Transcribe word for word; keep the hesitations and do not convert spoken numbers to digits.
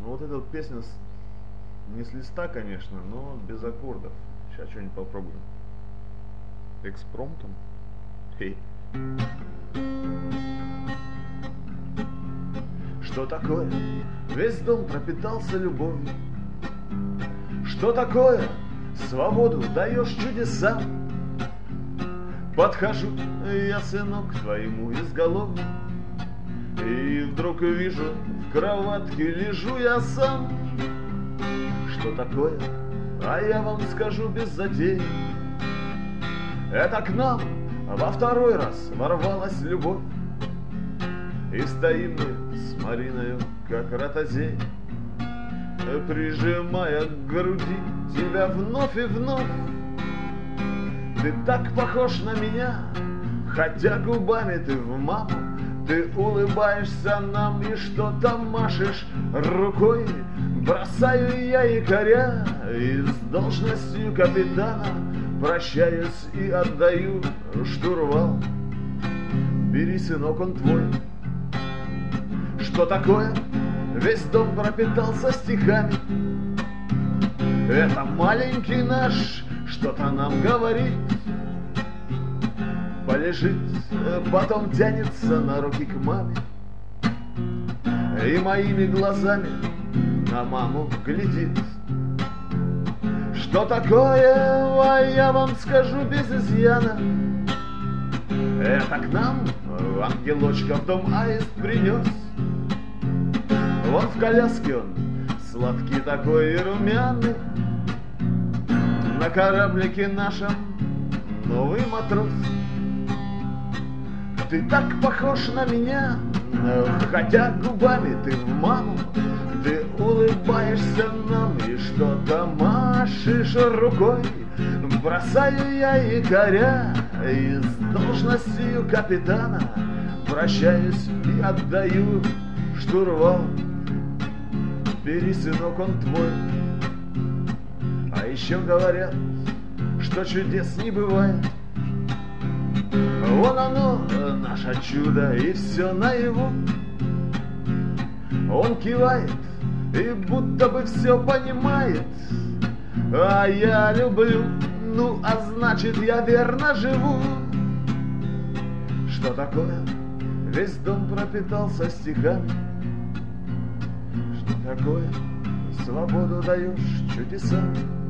Ну вот эта вот песня с- не с листа, конечно, но без аккордов. Сейчас что-нибудь попробуем. Экспромтом? Хей. Что такое? Весь дом пропитался любовью. Что такое? Свободу даешь чудесам. Подхожу я, сынок, к твоему изголовью, и вдруг вижу, в кроватке лежу я сам. Что такое? А я вам скажу без затей. Это к нам во второй раз ворвалась любовь, и стоим мы с Мариною, как ротозей, прижимая к груди тебя вновь и вновь. Ты так похож на меня, хотя губами ты в маму. Ты улыбаешься нам и что-то машешь рукой. Бросаю я якоря и с должностью капитана прощаюсь и отдаю штурвал. Бери, сынок, он твой. Что такое? Весь дом пропитался стихами. Это маленький наш что-то нам говорит. Полежит, потом тянется на руки к маме и моими глазами на маму глядит. Что такое, а я вам скажу без изъяна. Это к нам ангелочка в дом аист принес. Вон в коляске он, сладкий такой и румяный. На кораблике нашем новый матрос. Ты так похож на меня, хотя губами ты в маму. Ты улыбаешься нам и что-то машешь рукой. Бросаю я якоря и с должностью капитана прощаюсь и отдаю штурвал. Бери, сынок, он твой. А еще говорят, что чудес не бывает. Вон оно, наше чудо, и все наяву. Он кивает и будто бы все понимает. А я люблю, ну а значит я верно живу. Что такое? Весь дом пропитался стихами. Что такое? Свободу даешь чудесам.